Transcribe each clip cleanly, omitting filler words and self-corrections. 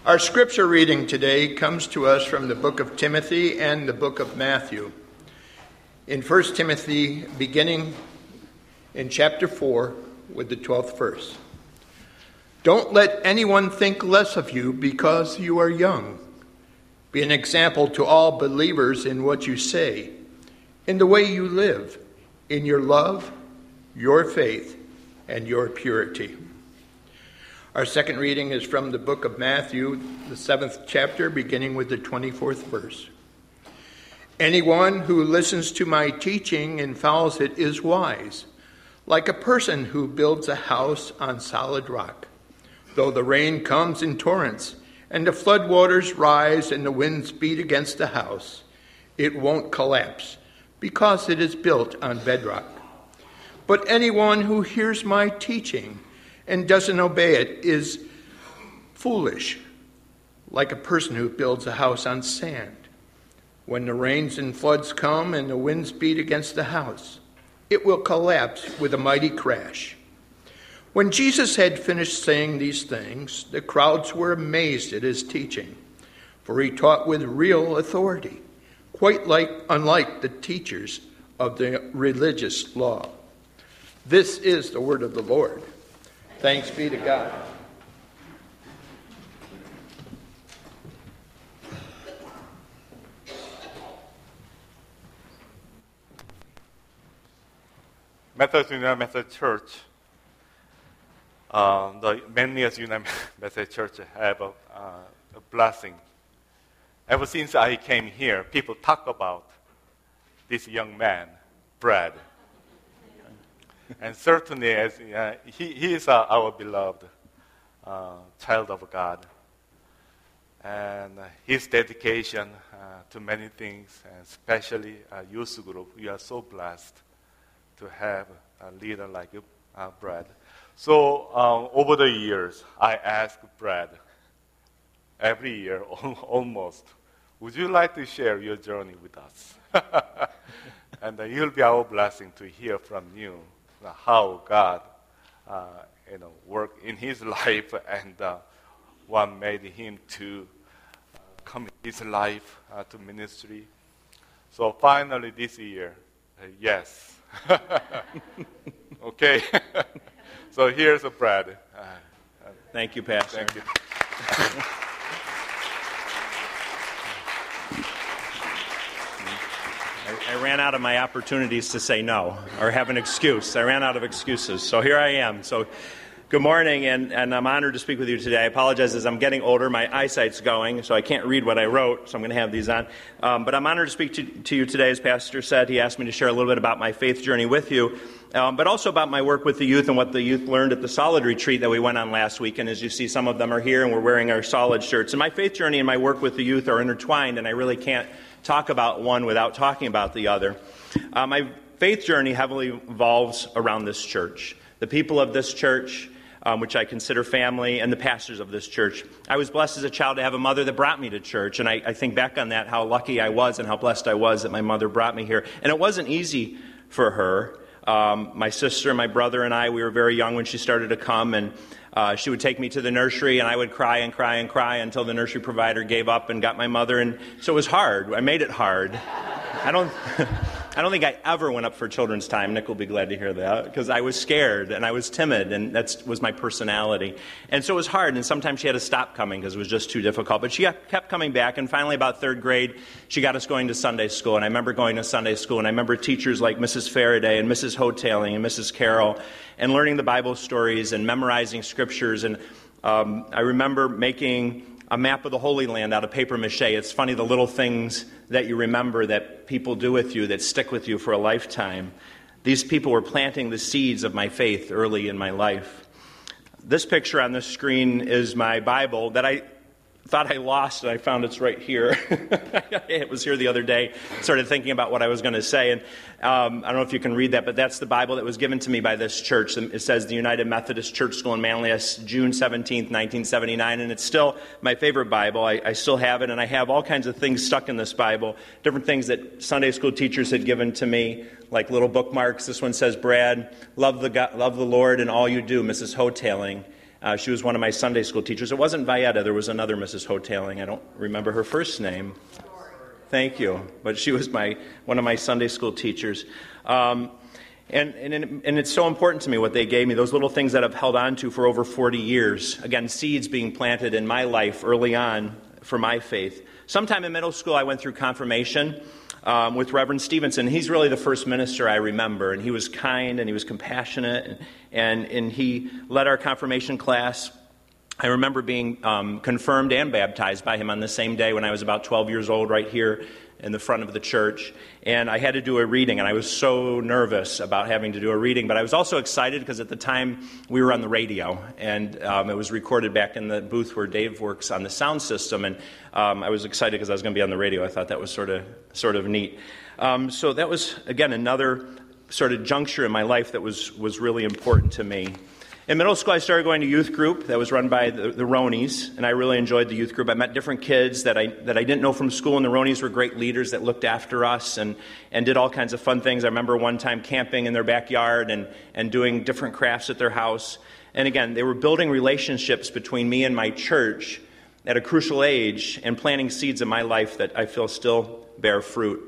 Our scripture reading today comes to us from the book of Timothy and the book of Matthew. In 1 Timothy, beginning in chapter 4 with the 12th verse. Don't let anyone think less of you because you are young. Be an example to all believers in what you say, in the way you live, in your love, your faith, and your purity. Our second reading is from the book of Matthew, the 7th chapter, beginning with the 24th verse. Anyone who listens to my teaching and follows it is wise, like a person who builds a house on solid rock. Though the rain comes in torrents, and the floodwaters rise and the winds beat against the house, it won't collapse, because it is built on bedrock. But anyone who hears my teaching and doesn't obey it is foolish, like a person who builds a house on sand. When the rains and floods come and the winds beat against the house, it will collapse with a mighty crash. When Jesus had finished saying these things, the crowds were amazed at his teaching, for he taught with real authority, quite unlike the teachers of the religious law. This is the word of the Lord. Thanks be to God. Methodist United Methodist Church, the Methodist United Methodist Church have a blessing. Ever since I came here, people talk about this young man, Brad. And certainly, as he is our beloved child of God. And his dedication to many things, and especially youth group, we are so blessed to have a leader like Brad. So over the years, I ask Brad every year, almost, would you like to share your journey with us? And it will be our blessing to hear from you how God worked in his life and what made him to come in his life to ministry. So finally this year, yes. Okay. So here's Brad. Thank you, Pastor. Thank you. I ran out of my opportunities to say no or have an excuse. I ran out of excuses. So here I am. So good morning, and I'm honored to speak with you today. I apologize as I'm getting older. My eyesight's going, so I can't read what I wrote, so I'm going to have these on. But I'm honored to speak to you today. As Pastor said, he asked me to share a little bit about my faith journey with you, but also about my work with the youth and what the youth learned at the Solid Retreat that we went on last week. And as you see, some of them are here, and we're wearing our Solid shirts. And my faith journey and my work with the youth are intertwined, and I really can't talk about one without talking about the other. My faith journey heavily revolves around this church, the people of this church, which I consider family, and the pastors of this church. I was blessed as a child to have a mother that brought me to church, and I think back on that, how lucky I was and how blessed I was that my mother brought me here. And it wasn't easy for her. My sister, my brother, and I, we were very young when she started to come, and she would take me to the nursery, and I would cry and cry and cry until the nursery provider gave up and got my mother, and so it was hard. I made it hard. I don't think I ever went up for children's time. Nick will be glad to hear that, because I was scared and I was timid, and that was my personality. And so it was hard, and sometimes she had to stop coming because it was just too difficult. But she kept coming back, and finally about third grade, she got us going to Sunday school. And I remember going to Sunday school, and I remember teachers like Mrs. Faraday and Mrs. Hoteling and Mrs. Carroll, and learning the Bible stories and memorizing scriptures. And I remember making a map of the Holy Land out of paper mache. It's funny, the little things that you remember that people do with you that stick with you for a lifetime. These people were planting the seeds of my faith early in my life. This picture on this screen is my Bible that I thought I lost, and I found it's right here. It was here the other day. Started thinking about what I was going to say, and I don't know if you can read that, but that's the Bible that was given to me by this church. It says the United Methodist Church School in Manlius, June 17th, 1979, and it's still my favorite Bible. I still have it, and I have all kinds of things stuck in this Bible, different things that Sunday school teachers had given to me, like little bookmarks. This one says, Brad, love the Lord in all you do, Mrs. Hoteling. She was one of my Sunday school teachers. It wasn't Vieta. There was another Mrs. Hoteling. I don't remember her first name. Thank you. But she was one of my Sunday school teachers. And it's so important to me what they gave me, those little things that I've held on to for over 40 years. Again, seeds being planted in my life early on for my faith. Sometime in middle school, I went through confirmation with Reverend Stevenson. He's really the first minister I remember, and he was kind and he was compassionate, and he led our confirmation class. I remember being confirmed and baptized by him on the same day when I was about 12 years old, right here in the front of the church. And I had to do a reading, and I was so nervous about having to do a reading, but I was also excited because at the time we were on the radio, and it was recorded back in the booth where Dave works on the sound system, and I was excited because I was going to be on the radio. I thought that was sort of neat. So that was, again, another sort of juncture in my life that was really important to me. In middle school, I started going to youth group that was run by the Ronies, and I really enjoyed the youth group. I met different kids that I didn't know from school, and the Ronies were great leaders that looked after us and did all kinds of fun things. I remember one time camping in their backyard and doing different crafts at their house. And again, they were building relationships between me and my church at a crucial age and planting seeds in my life that I feel still bear fruit.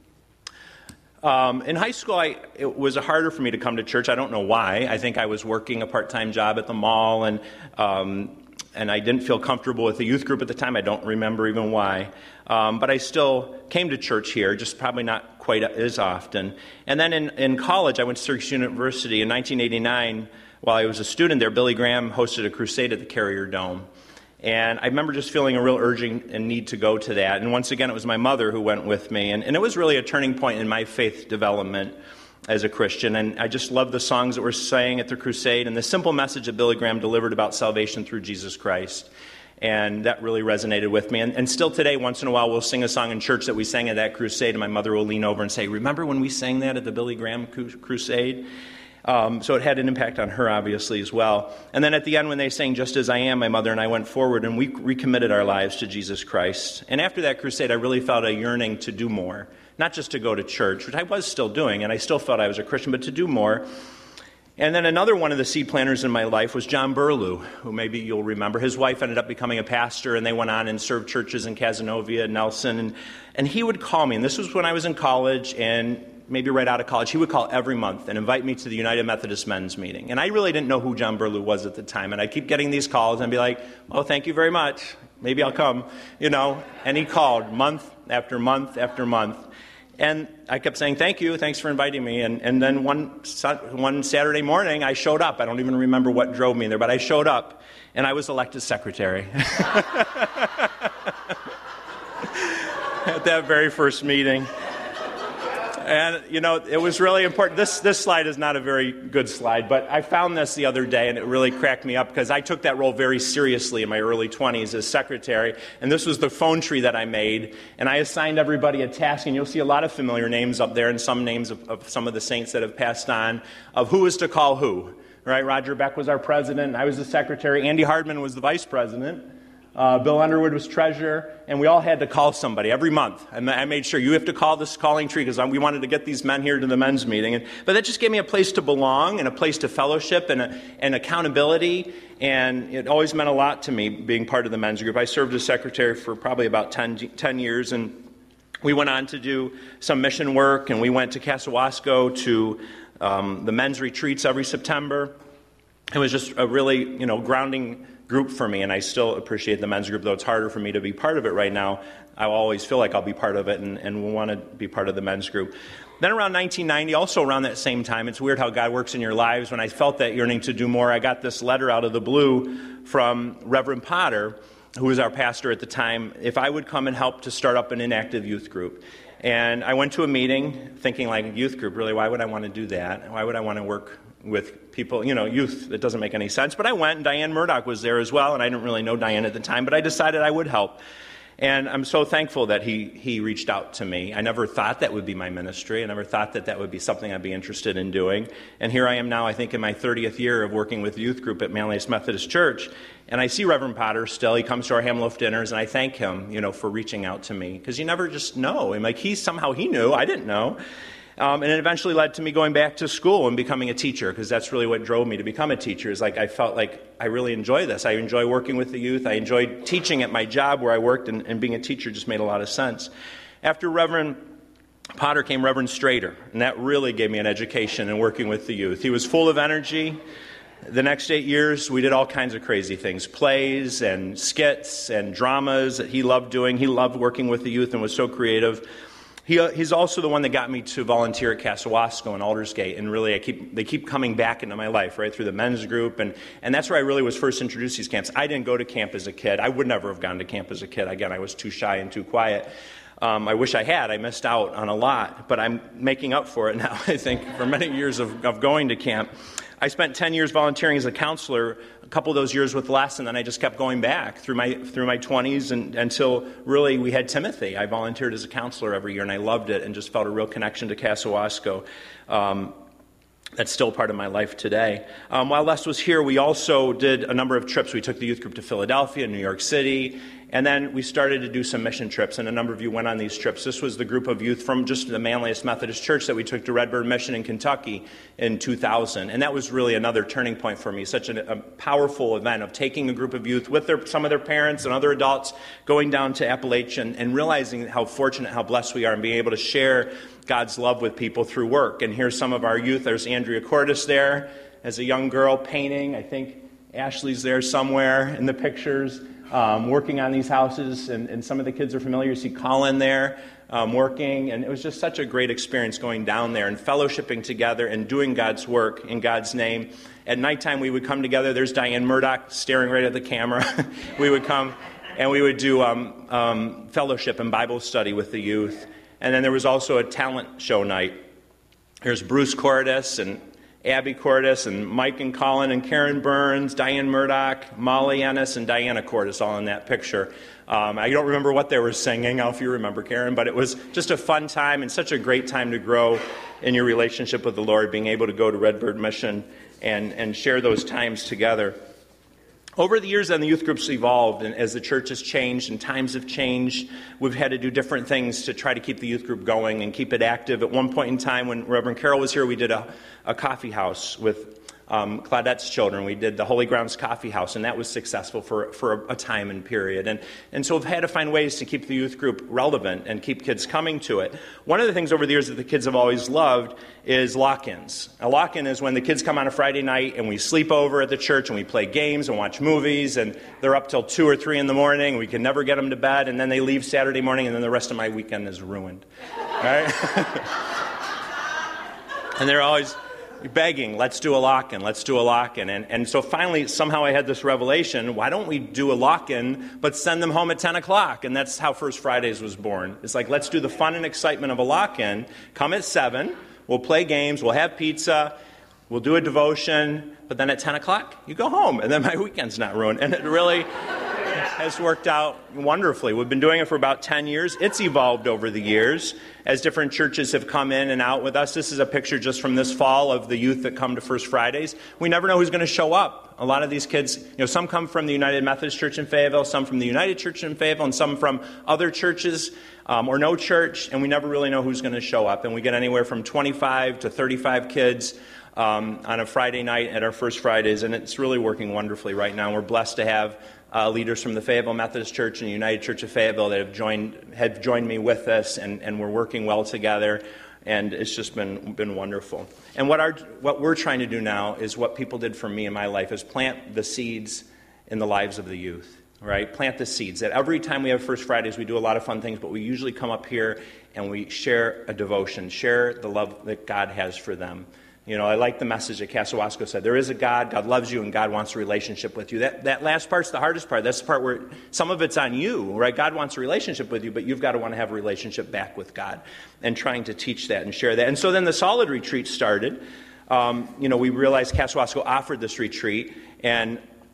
In high school, it was harder for me to come to church. I don't know why. I think I was working a part-time job at the mall, and I didn't feel comfortable with the youth group at the time. I don't remember even why. But I still came to church here, just probably not quite as often. And then in college, I went to Syracuse University. In 1989, while I was a student there, Billy Graham hosted a crusade at the Carrier Dome. And I remember just feeling a real urging and need to go to that. And once again, it was my mother who went with me. And it was really a turning point in my faith development as a Christian. And I just loved the songs that were sang at the crusade and the simple message that Billy Graham delivered about salvation through Jesus Christ. And that really resonated with me. And still today, once in a while, we'll sing a song in church that we sang at that crusade. And my mother will lean over and say, "Remember when we sang that at the Billy Graham crusade?" So it had an impact on her, obviously, as well. And then at the end, when they sang "Just As I Am," my mother and I went forward and we recommitted our lives to Jesus Christ. And after that crusade, I really felt a yearning to do more. Not just to go to church, which I was still doing, and I still felt I was a Christian, but to do more. And then another one of the seed planters in my life was John Burlew, who maybe you'll remember. His wife ended up becoming a pastor, and they went on and served churches in Cazenovia and Nelson. And he would call me, and this was when I was in college, and maybe right out of college, he would call every month and invite me to the United Methodist Men's Meeting. And I really didn't know who John Burlew was at the time. And I'd keep getting these calls and be like, "Oh, thank you very much. Maybe I'll come," And he called month after month after month. And I kept saying, "Thank you, thanks for inviting me." And then one Saturday morning, I showed up. I don't even remember what drove me there, but I showed up, and I was elected secretary. At that very first meeting. And, it was really important. This slide is not a very good slide, but I found this the other day, and it really cracked me up because I took that role very seriously in my early 20s as secretary. And this was the phone tree that I made, and I assigned everybody a task. And you'll see a lot of familiar names up there and some names of some of the saints that have passed on of who was to call who. Right? Roger Beck was our president, and I was the secretary. Andy Hardman was the vice president. Bill Underwood was treasurer, and we all had to call somebody every month. And I made sure you have to call this calling tree because we wanted to get these men here to the men's meeting. But that just gave me a place to belong and a place to fellowship and accountability. And it always meant a lot to me being part of the men's group. I served as secretary for probably about 10 years, and we went on to do some mission work, and we went to Casawasco to the men's retreats every September. It was just a really, grounding group for me, and I still appreciate the men's group, though it's harder for me to be part of it right now. I always feel like I'll be part of it and will want to be part of the men's group. Then around 1990, also around that same time, it's weird how God works in your lives. When I felt that yearning to do more, I got this letter out of the blue from Reverend Potter, who was our pastor at the time, if I would come and help to start up an inactive youth group. And I went to a meeting thinking, like, youth group, really, why would I want to do that? Why would I want to work with people, youth? That doesn't make any sense. But I went, and Diane Murdoch was there as well, and I didn't really know Diane at the time, but I decided I would help. And I'm so thankful that he reached out to me. I never thought that would be my ministry. I never thought that would be something I'd be interested in doing. And here I am now, I think, in my 30th year of working with the youth group at Manlius Methodist Church. And I see Reverend Potter still. He comes to our Hamloaf dinners, and I thank him, for reaching out to me. Because you never just know. He knew. I didn't know. And it eventually led to me going back to school and becoming a teacher, because that's really what drove me to become a teacher. Is like I felt like I really enjoy this. I enjoy working with the youth. I enjoyed teaching at my job where I worked, and being a teacher just made a lot of sense. After Reverend Potter came Reverend Strader, and that really gave me an education in working with the youth. He was full of energy. The next 8 years, we did all kinds of crazy things, plays and skits and dramas that he loved doing. He loved working with the youth and was so creative. He's also the one that got me to volunteer at Casawasco and Aldersgate, and really they keep coming back into my life, right, through the men's group, and that's where I really was first introduced to these camps. I didn't go to camp as a kid. I would never have gone to camp as a kid. Again, I was too shy and too quiet. I wish I had. I missed out on a lot, but I'm making up for it now, I think, for many years of going to camp. I spent 10 years volunteering as a counselor, a couple of those years with Les, and then I just kept going back through my 20s and until really we had Timothy. I volunteered as a counselor every year, and I loved it and just felt a real connection to Casawasco. That's still part of my life today. While Les was here, we also did a number of trips. We took the youth group to Philadelphia, New York City, and then we started to do some mission trips, and a number of you went on these trips. This was the group of youth from just the Manlius Methodist Church that we took to Redbird Mission in Kentucky in 2000, and that was really another turning point for me, such a powerful event of taking a group of youth with some of their parents and other adults, going down to Appalachia and realizing how fortunate, how blessed we are, and being able to share God's love with people through work. And here's some of our youth. There's Andrea Cordes there as a young girl painting. I think Ashley's there somewhere in the pictures, working on these houses. And some of the kids are familiar. You see Colin there working. And it was just such a great experience going down there and fellowshipping together and doing God's work in God's name. At nighttime, we would come together. There's Diane Murdoch staring right at the camera. We would come and we would do fellowship and Bible study with the youth. And then there was also a talent show night. There's Bruce Cordes and Abby Cordes and Mike and Colin and Karen Burns, Diane Murdoch, Molly Ennis, and Diana Cordes all in that picture. I don't remember what they were singing. I don't know if you remember, Karen, but it was just a fun time and such a great time to grow in your relationship with the Lord, being able to go to Redbird Mission and share those times together. Over the years, then, the youth groups evolved, and as the church has changed and times have changed, we've had to do different things to try to keep the youth group going and keep it active. At one point in time, when Reverend Carroll was here, we did a coffee house with Claudette's children. We did the Holy Grounds Coffee House, and that was successful for a time and period. And so we've had to find ways to keep the youth group relevant and keep kids coming to it. One of the things over the years that the kids have always loved is lock-ins. A lock-in is when the kids come on a Friday night and we sleep over at the church and we play games and watch movies, and they're up till 2 or 3 in the morning. We can never get them to bed, and then they leave Saturday morning, and then the rest of my weekend is ruined. Right? And they're always begging, let's do a lock-in, let's do a lock-in. And so finally, somehow I had this revelation, why don't we do a lock-in, but send them home at 10 o'clock? And that's how First Fridays was born. It's like, let's do the fun and excitement of a lock-in, come at 7, we'll play games, we'll have pizza, we'll do a devotion, but then at 10 o'clock, you go home, and then my weekend's not ruined. And it really has worked out wonderfully. We've been doing it for about 10 years. It's evolved over the years as different churches have come in and out with us. This is a picture just from this fall of the youth that come to First Fridays. We never know who's going to show up. A lot of these kids, some come from the United Methodist Church in Fayetteville, some from the United Church in Fayetteville, and some from other churches or no church, and we never really know who's going to show up. And we get anywhere from 25 to 35 kids on a Friday night at our First Fridays, and it's really working wonderfully right now. We're blessed to have leaders from the Fayetteville Methodist Church and the United Church of Fayetteville that have joined me with us, and we're working well together, and it's just been wonderful. And what we're trying to do now is what people did for me in my life, is plant the seeds in the lives of the youth, right? Plant the seeds. That every time we have First Fridays, we do a lot of fun things, but we usually come up here and we share a devotion, share the love that God has for them. I like the message that Casawasco said. There is a God. God loves you, and God wants a relationship with you. That last part's the hardest part. That's the part where some of it's on you, right? God wants a relationship with you, but you've got to want to have a relationship back with God, and trying to teach that and share that. And so then the Solid Retreat started. We realized Casawasco offered this retreat, and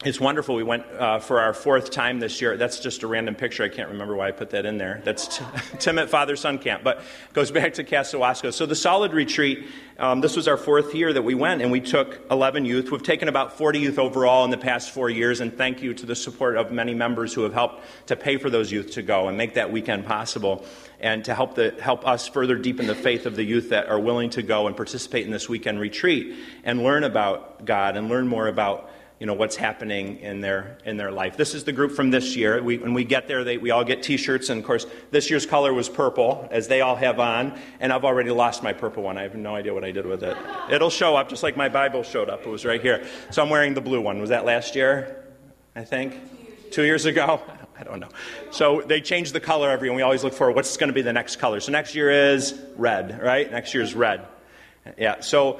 It's wonderful. We went for our fourth time this year. That's just a random picture. I can't remember why I put that in there. That's Tim Father-Son Camp, but it goes back to Casawasko. So the Solid Retreat, this was our fourth year that we went, and we took 11 youth. We've taken about 40 youth overall in the past 4 years, and thank you to the support of many members who have helped to pay for those youth to go and make that weekend possible, and to help us further deepen the faith of the youth that are willing to go and participate in this weekend retreat and learn about God and learn more about what's happening in their life. This is the group from this year. When we get there, we all get T-shirts, and of course, this year's color was purple, as they all have on, and I've already lost my purple one. I have no idea what I did with it. It'll show up just like my Bible showed up. It was right here. So I'm wearing the blue one. Was that last year, I think? 2 years ago? I don't know. So they change the color every year, and we always look for what's going to be the next color. So next year is red, right? Next year is red. Yeah, so...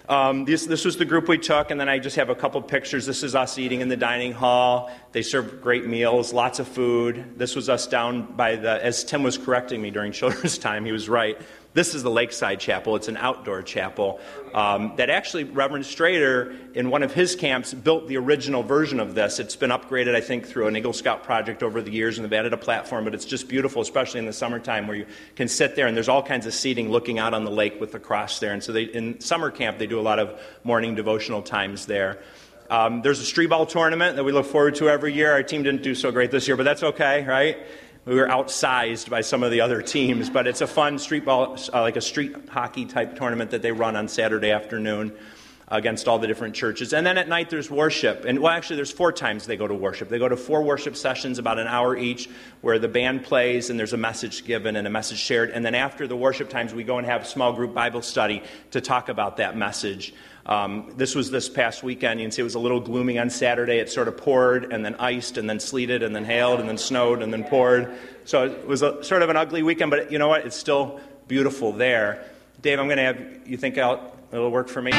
This was the group we took, and then I just have a couple pictures. This is us eating in the dining hall. They served great meals, lots of food. This was us down by as Tim was correcting me during children's time, he was right. This is the Lakeside Chapel. It's an outdoor chapel that actually Reverend Strader, in one of his camps, built the original version of this. It's been upgraded, I think, through an Eagle Scout project over the years, and they've added a platform, but it's just beautiful, especially in the summertime where you can sit there, and there's all kinds of seating looking out on the lake with the cross there. And so in summer camp, they do a lot of morning devotional times there. There's a street ball tournament that we look forward to every year. Our team didn't do so great this year, but that's okay, right? We were outsized by some of the other teams, but it's a fun street ball, like a street hockey type tournament that they run on Saturday afternoon against all the different churches. And then at night there's worship. And actually there's 4 times they go to worship. They go to 4 worship sessions, about an hour each, where the band plays and there's a message given and a message shared. And then after the worship times, we go and have a small group Bible study to talk about that message. This was this past weekend. You can see it was a little gloomy on Saturday. It sort of poured and then iced and then sleeted and then hailed and then snowed and then poured. So it was sort of an ugly weekend, but you know what? It's still beautiful there. Dave, I'm going to have you think out a little work for me.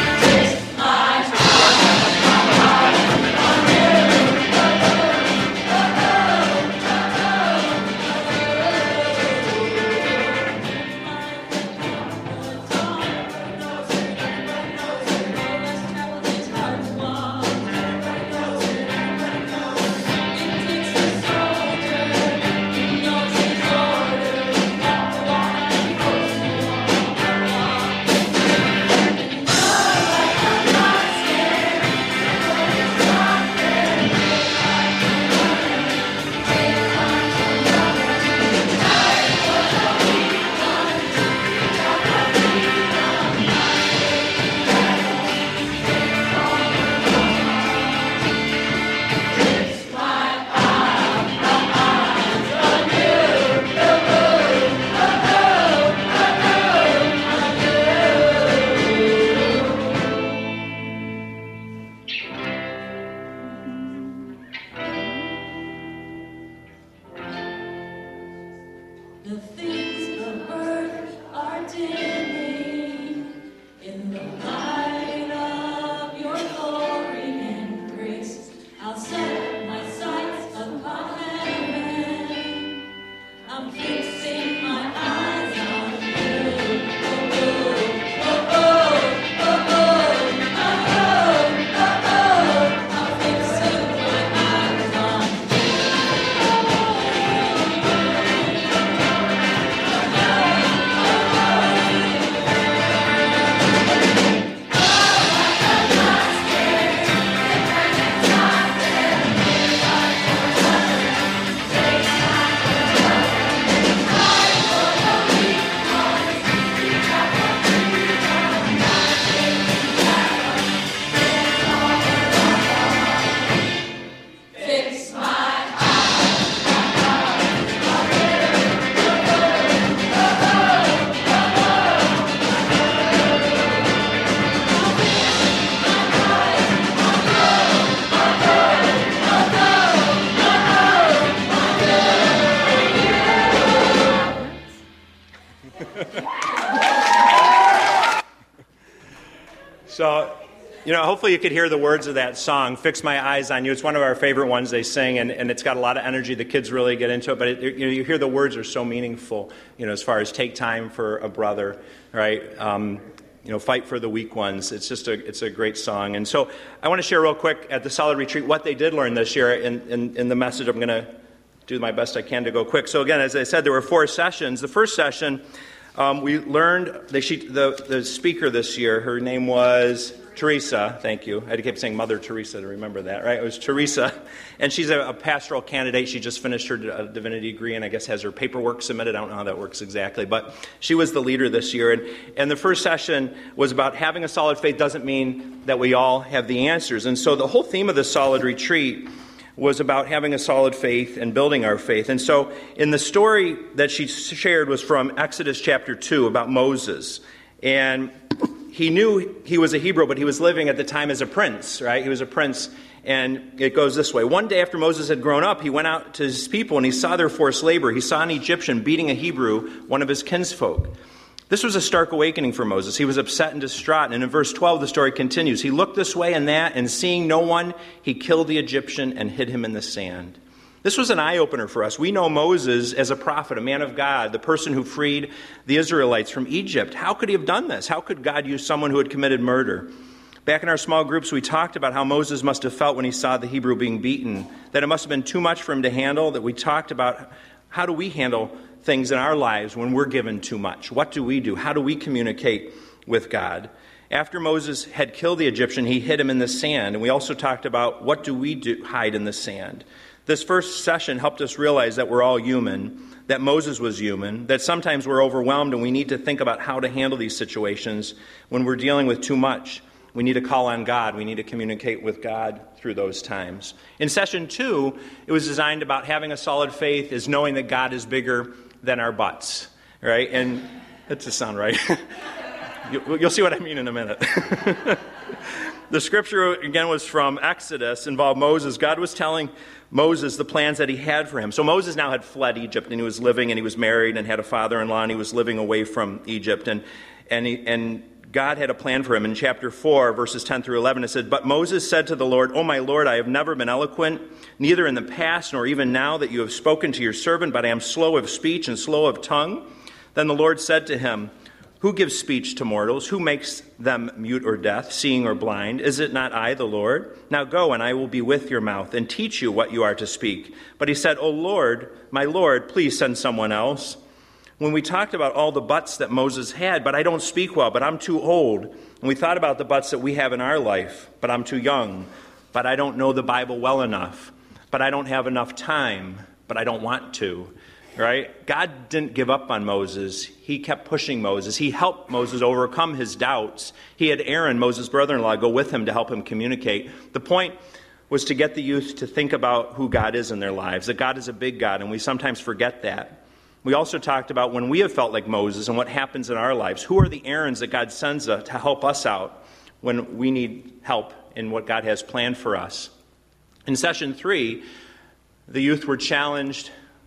So, hopefully you could hear the words of that song, Fix My Eyes on You. It's one of our favorite ones they sing, and it's got a lot of energy. The kids really get into it, but you hear the words are so meaningful, as far as take time for a brother, right? fight for the weak ones. It's a great song. And so I want to share real quick at the Solid Retreat what they did learn this year in the message. I'm going to do my best I can to go quick. So again, as I said, there were 4 sessions. The first session, we learned, the speaker this year, her name was Teresa. Thank you. I had to keep saying Mother Teresa to remember that, right? It was Teresa. And she's a pastoral candidate. She just finished her divinity degree and I guess has her paperwork submitted. I don't know how that works exactly. But she was the leader this year. And the first session was about having a solid faith doesn't mean that we all have the answers. And so the whole theme of the Solid Retreat was about having a solid faith and building our faith. And so in the story that she shared was from Exodus chapter 2 about Moses. And he knew he was a Hebrew, but he was living at the time as a prince, right? He was a prince. And it goes this way. One day after Moses had grown up, he went out to his people and he saw their forced labor. He saw an Egyptian beating a Hebrew, one of his kinsfolk. This was a stark awakening for Moses. He was upset and distraught. And in verse 12, the story continues. He looked this way and that, and seeing no one, he killed the Egyptian and hid him in the sand. This was an eye-opener for us. We know Moses as a prophet, a man of God, the person who freed the Israelites from Egypt. How could he have done this? How could God use someone who had committed murder? Back in our small groups, we talked about how Moses must have felt when he saw the Hebrew being beaten, that it must have been too much for him to handle, that we talked about how do we handle things in our lives when we're given too much. What do we do? How do we communicate with God? After Moses had killed the Egyptian, he hid him in the sand. And we also talked about what do we do, hide in the sand. This first session helped us realize that we're all human, that Moses was human, that sometimes we're overwhelmed and we need to think about how to handle these situations when we're dealing with too much. We need to call on God. We need to communicate with God through those times. In session 2, it was designed about having a solid faith is knowing that God is bigger than our butts, right? And that does sound right. You'll see what I mean in a minute. The scripture, again, was from Exodus, involved Moses. God was telling Moses the plans that he had for him. So Moses now had fled Egypt, and he was living, and he was married, and had a father-in-law, and he was living away from Egypt. And God had a plan for him. In chapter 4, verses 10 through 11, it said, "But Moses said to the Lord, O my Lord, I have never been eloquent, neither in the past nor even now that you have spoken to your servant, but I am slow of speech and slow of tongue." Then the Lord said to him, "Who gives speech to mortals? Who makes them mute or deaf, seeing or blind? Is it not I, the Lord? Now go, and I will be with your mouth and teach you what you are to speak." But he said, "O Lord, my Lord, please send someone else." When we talked about all the buts that Moses had, but I don't speak well, but I'm too old. And we thought about the buts that we have in our life, but I'm too young, but I don't know the Bible well enough, but I don't have enough time, but I don't want to, right? God didn't give up on Moses. He kept pushing Moses. He helped Moses overcome his doubts. He had Aaron, Moses' brother-in-law, go with him to help him communicate. The point was to get the youth to think about who God is in their lives, that God is a big God, and we sometimes forget that. We also talked about when we have felt like Moses and what happens in our lives. Who are the Aarons that God sends to help us out when we need help in what God has planned for us? In session 3, the youth were challenged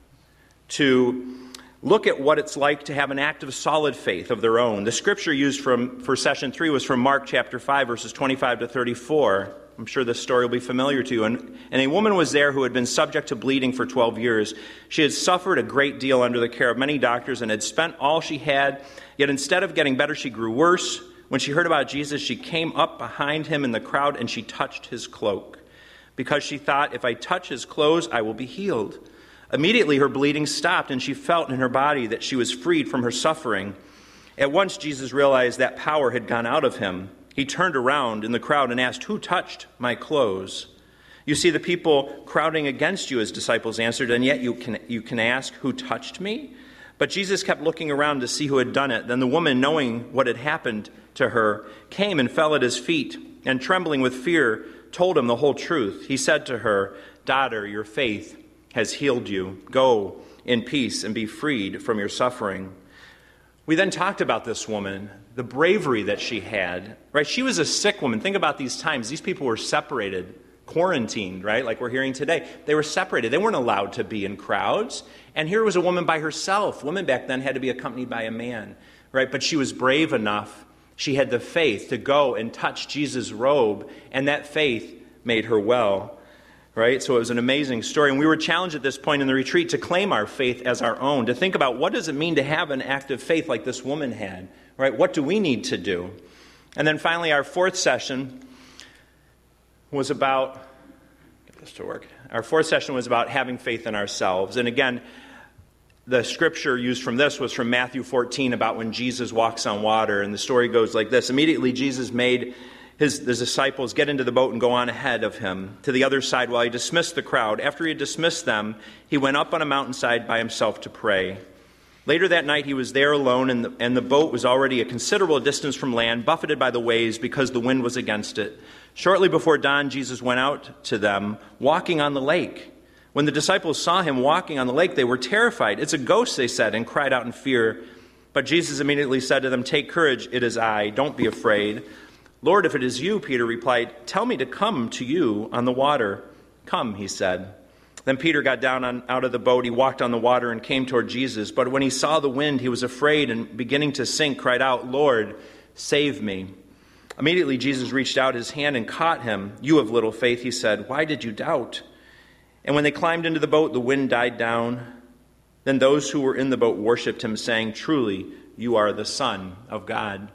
to look at what it's like to have an active, solid faith of their own. The scripture used for session 3 was from Mark chapter 5, verses 25 to 34. I'm sure this story will be familiar to you. And a woman was there who had been subject to bleeding for 12 years. She had suffered a great deal under the care of many doctors and had spent all she had. Yet instead of getting better, she grew worse. When she heard about Jesus, she came up behind him in the crowd and she touched his cloak, because she thought, if I touch his clothes, I will be healed. Immediately her bleeding stopped, and she felt in her body that she was freed from her suffering. At once Jesus realized that power had gone out of him. He turned around in the crowd and asked, "Who touched my clothes?" "You see the people crowding against you," his disciples answered, "and yet you can ask, 'Who touched me?'" But Jesus kept looking around to see who had done it. Then the woman, knowing what had happened to her, came and fell at his feet, and trembling with fear, told him the whole truth. He said to her, "Daughter, your faith has healed you. Go in peace and be freed from your suffering." We then talked about this woman, the bravery that she had, right? She was a sick woman. Think about these times. These people were separated, quarantined, right? Like we're hearing today. They were separated. They weren't allowed to be in crowds. And here was a woman by herself. Women back then had to be accompanied by a man, right? But she was brave enough. She had the faith to go and touch Jesus' robe, and that faith made her well. Right? So it was an amazing story. And we were challenged at this point in the retreat to claim our faith as our own, to think about what does it mean to have an active faith like this woman had, right? What do we need to do? And then finally, our fourth session was about, get this to work. Our fourth session was about having faith in ourselves. And again, the scripture used from this was from Matthew 14 about when Jesus walks on water. And the story goes like this. Immediately, Jesus made his disciples get into the boat and go on ahead of him to the other side while he dismissed the crowd. After he had dismissed them, he went up on a mountainside by himself to pray. Later that night, he was there alone, and the boat was already a considerable distance from land, buffeted by the waves because the wind was against it. Shortly before dawn, Jesus went out to them, walking on the lake. When the disciples saw him walking on the lake, they were terrified. "It's a ghost," they said, and cried out in fear. But Jesus immediately said to them, "Take courage, it is I. Don't be afraid." "Lord, if it is you," Peter replied, "tell me to come to you on the water." "Come," he said. Then Peter got down out of the boat. He walked on the water and came toward Jesus. But when he saw the wind, he was afraid and beginning to sink, cried out, "Lord, save me." Immediately Jesus reached out his hand and caught him. "You of little faith," he said, "why did you doubt?" And when they climbed into the boat, the wind died down. Then those who were in the boat worshipped him, saying, "Truly, you are the Son of God."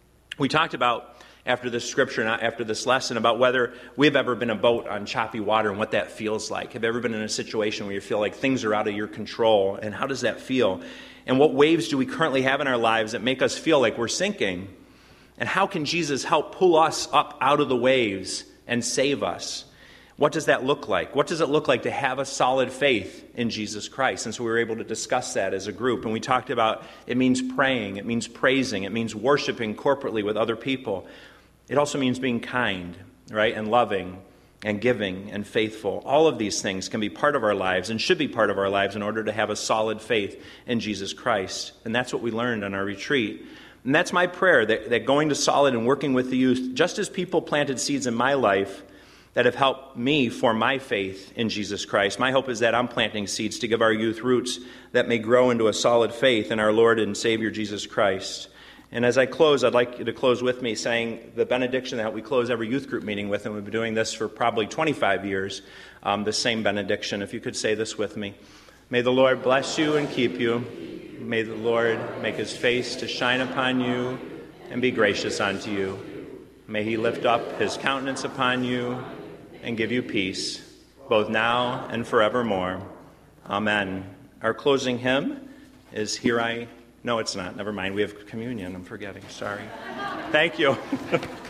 We talked about, after this scripture, not after this lesson, about whether we've ever been a boat on choppy water and what that feels like. Have you ever been in a situation where you feel like things are out of your control? And how does that feel? And what waves do we currently have in our lives that make us feel like we're sinking? And how can Jesus help pull us up out of the waves and save us? What does that look like? What does it look like to have a solid faith in Jesus Christ? And so we were able to discuss that as a group. And we talked about it means praying, it means praising, it means worshiping corporately with other people. It also means being kind, right, and loving and giving and faithful. All of these things can be part of our lives and should be part of our lives in order to have a solid faith in Jesus Christ. And that's what we learned on our retreat. And that's my prayer, that going to Solid and working with the youth, just as people planted seeds in my life that have helped me form my faith in Jesus Christ, my hope is that I'm planting seeds to give our youth roots that may grow into a solid faith in our Lord and Savior Jesus Christ. And as I close, I'd like you to close with me saying the benediction that we close every youth group meeting with, and we've been doing this for probably 25 years, the same benediction. If you could say this with me. May the Lord bless you and keep you. May the Lord make his face to shine upon you and be gracious unto you. May he lift up his countenance upon you and give you peace, both now and forevermore. Amen. Our closing hymn is Here I... No, it's not. Never mind. We have communion. I'm forgetting. Sorry. Thank you.